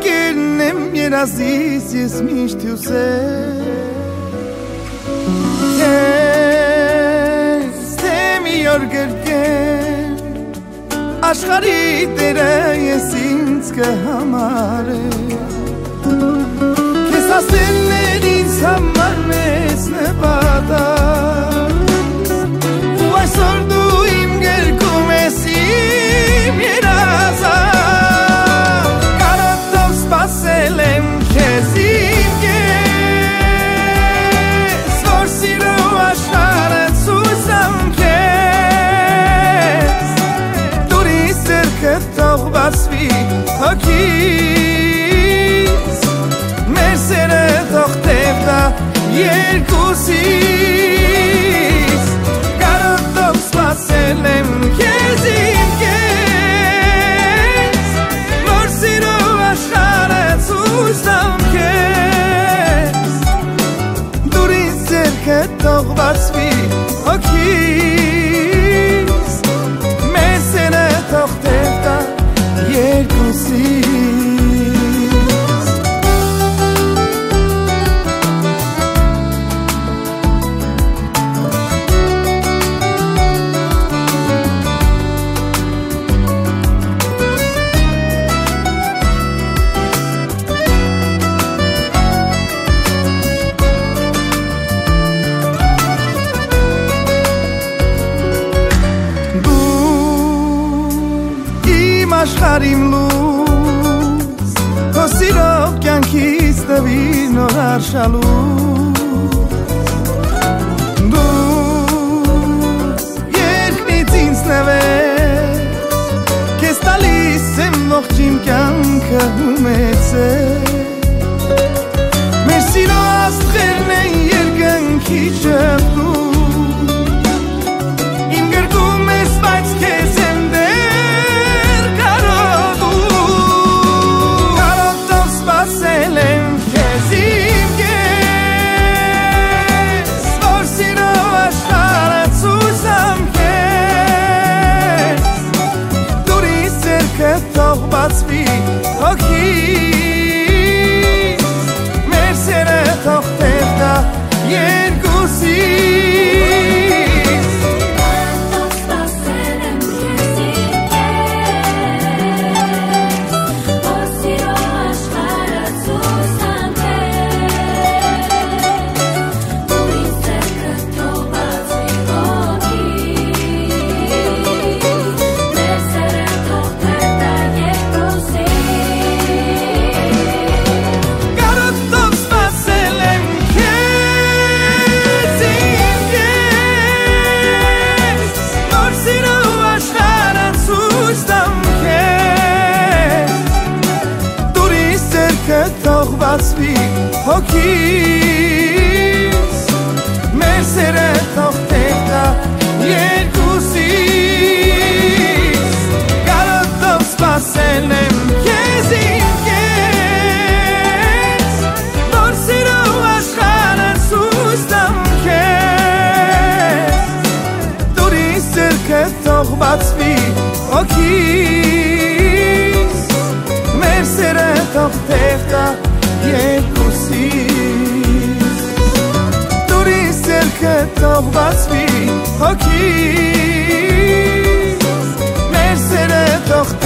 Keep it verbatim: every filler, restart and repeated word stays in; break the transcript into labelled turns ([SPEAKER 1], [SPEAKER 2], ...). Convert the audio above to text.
[SPEAKER 1] գերնեմ երազիս ես միշտ հյուսել Ես թե մի օր գրկել Աշխարհի տերը ես ինձ կհամարել Քեզ ասելներ ինձ համար մեծ նպատակ Ու այսօր դու իմ գրկում ես իմ երազանք Կարոտով սպասել եմ քեզ իմ կես Որ սիրո աշխարհը ցույցեմ քեզ Դուր ինձ ձեռքը թող բացվի հոգիս Մեր սերը թող տև տա երկուսիս Կարոտով սպասել եմ քեզ իմ կես Որ սիրո աշխարհը ցույց տամ քեզ Դուր ինձ ձեռքը թող բացվի հոգիս Մեր սերը թող տև տա երկուսիս աշխարհիմ լույս Քո սիրով կյանքից տվիր նոր արշալույս Դու երկնից ինձ նվեր Քեզ տալիս եմ ողջ իմ կյանքը ունեցել Մեր սիրո աստղերն են երկնքի շփում Իմ գրկում ես բայց քեզ եմ բացվի հոգիս Մեր սերը թող տև տա երկուսիս
[SPEAKER 2] Կարոտով սպասել եմ քեզ իմ կես Որ սիրո աշխարհը ցույց տամ քեզ Դուր ինձ ձեռքը թող բացվի հոգիս Մեր սերը թող տև տա
[SPEAKER 1] Թող բացվի հոգիս Մեր սերը թող տև տա երկուսիս Կարոտով սպասել եմ քեզ իմ կես Որ սիրո աշխարհը ցույց տամ քեզ Դուր ինձ ձեռքը թող բացվի հոգիս Մեր սերը թող տև տա երկուսիս Դուր ինձ ձեռքը թող բացվի հոգիս Մեր սերը թող